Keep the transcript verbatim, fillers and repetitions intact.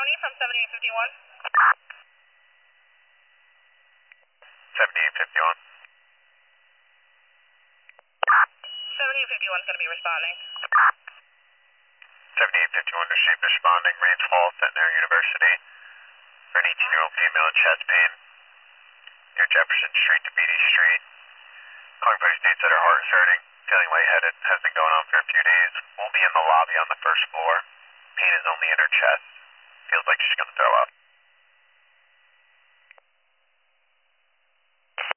County from seventy-eight fifty-one. seventy-eight fifty-one. seventy-eight fifty-one is going to be responding. seventy-eight fifty-one to Sheep responding. Range Falls, Centenary University. For an eighteen-year-old female with chest pain near Jefferson Street to Beatty Street. Calling for states that her heart is hurting. Feeling lightheaded. Has been going on for a few days. Will be in the lobby on the first floor. Pain is only in her chest. Feels like she's going to throw up.